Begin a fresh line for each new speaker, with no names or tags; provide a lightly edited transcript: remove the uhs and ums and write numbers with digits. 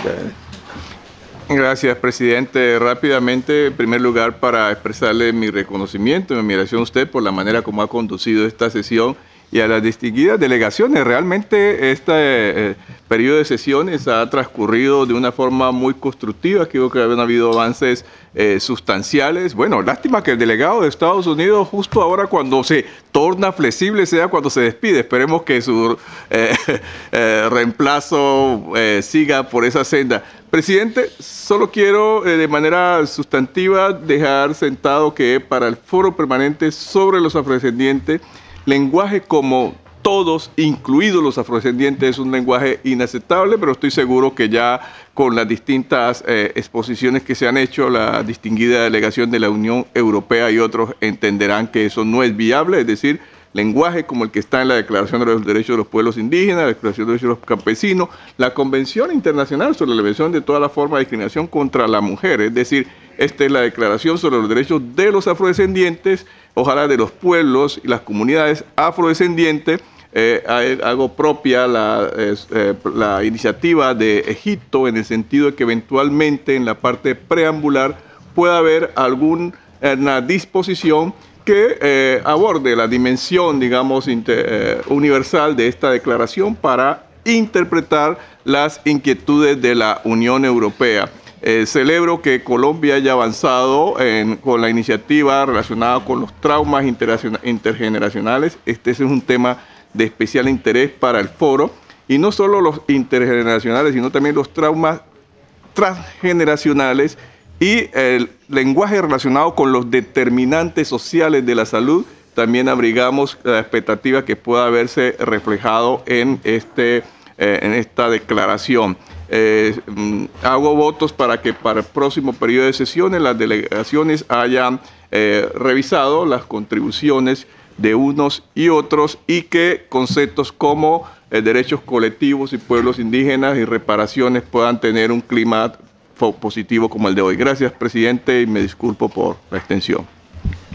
Gracias, presidente. Rápidamente, en primer lugar, para expresarle mi reconocimiento y mi admiración a usted por la manera como ha conducido esta sesión y a las distinguidas delegaciones. Realmente este periodo de sesiones ha transcurrido de una forma muy constructiva. Creo que han habido avances sustanciales. Bueno, lástima que el delegado de Estados Unidos, justo ahora cuando se torna flexible, sea cuando se despide. Esperemos que su reemplazo siga por esa senda. Presidente, solo quiero de manera sustantiva dejar sentado que para el Foro Permanente sobre los Afrodescendientes, lenguaje como todos, incluidos los afrodescendientes, es un lenguaje inaceptable, pero estoy seguro que ya con las distintas exposiciones que se han hecho, la distinguida delegación de la Unión Europea y otros entenderán que eso no es viable, es decir, lenguaje como el que está en la Declaración de los Derechos de los Pueblos Indígenas, la Declaración de los Derechos de los Campesinos, la Convención Internacional sobre la Eliminación de toda la forma de discriminación contra la mujer, es decir, esta es la Declaración sobre los Derechos de los Afrodescendientes, ojalá de los pueblos y las comunidades afrodescendientes. Hago propia la iniciativa de Egipto en el sentido de que eventualmente en la parte preambular pueda haber alguna disposición que aborde la dimensión, digamos, universal de esta declaración para interpretar las inquietudes de la Unión Europea. Celebro que Colombia haya avanzado con la iniciativa relacionada con los traumas intergeneracionales. Este es un tema de especial interés para el foro, y no solo los intergeneracionales, sino también los traumas transgeneracionales y el lenguaje relacionado con los determinantes sociales de la salud. También abrigamos la expectativa que pueda verse reflejado en esta declaración. Hago votos para que para el próximo periodo de sesiones las delegaciones hayan revisado las contribuciones de unos y otros y que conceptos como derechos colectivos y pueblos indígenas y reparaciones puedan tener un clima positivo como el de hoy. Gracias, presidente, y me disculpo por la extensión.